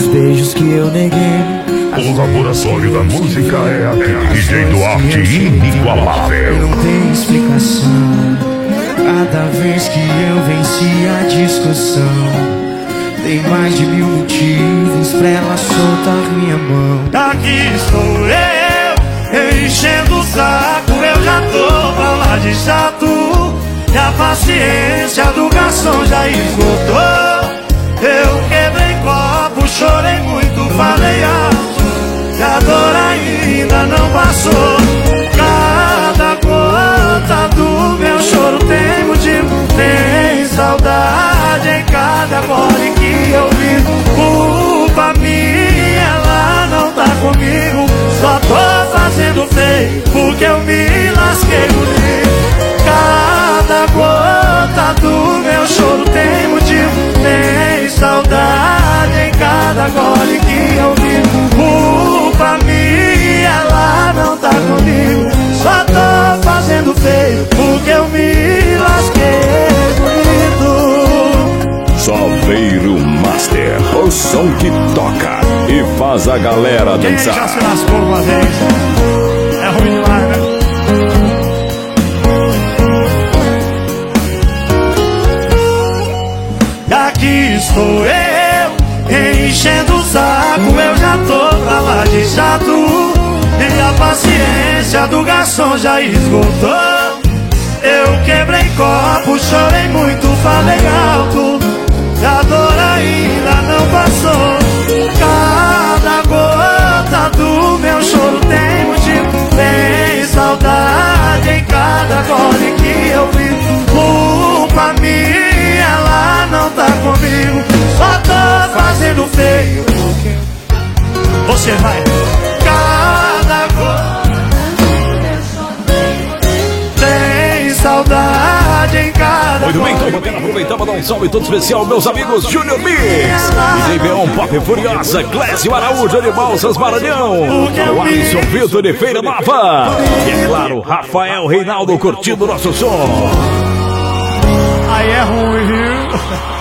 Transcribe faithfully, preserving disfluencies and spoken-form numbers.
beijos que eu neguei. O laboratório da música é aqui. D J Duarte inigualável. Não tem explicação. Cada vez que eu venci a discussão, tem mais de mil motivos pra ela soltar minha mão. Aqui estou eu, enchendo o saco. Eu já tô pra lá de chato, e a paciência do garçom já esgotou. Eu quebrei copo, chorei muito, falei alto, e a dor ainda não passou. Cada gota do meu choro tem motivo, tem saudade em cada gole que eu vivo. Culpa minha, ela não tá comigo, só tô fazendo feio porque eu me lasquei bonito. Cada gota do meu choro tem motivo, tem saudade em cada gole que eu vivo. Culpa minha, ela não tá comigo, só tô fazendo feio porque eu me lasquei bonito. Salveiro Master, o som que toca e faz a galera dançar. Quem já se lascou uma vez? É ruim demais, né? Aqui estou eu, enchendo o saco. Eu já tô pra lá de chato, e a paciência do garçom já esgotou. Eu quebrei copo, chorei muito, falei alto, e a dor ainda não passou. Cada gota do meu choro tem motivo, tem saudade em cada gole que eu vi. Culpa minha, ela não tá comigo, só tô fazendo feio. Você vai. Cada gota tem saudade em cada. Muito bem, então eu quero aproveitar para dar um salve todo especial, meus amigos Júnior Mix, D J Beon, Pop Furiosa, Clécio Araújo de Balsas Maranhão, o Alisson Vitor de Feira Nova, e é claro, Rafael Reinaldo curtindo o nosso som. Aí é ruim, viu?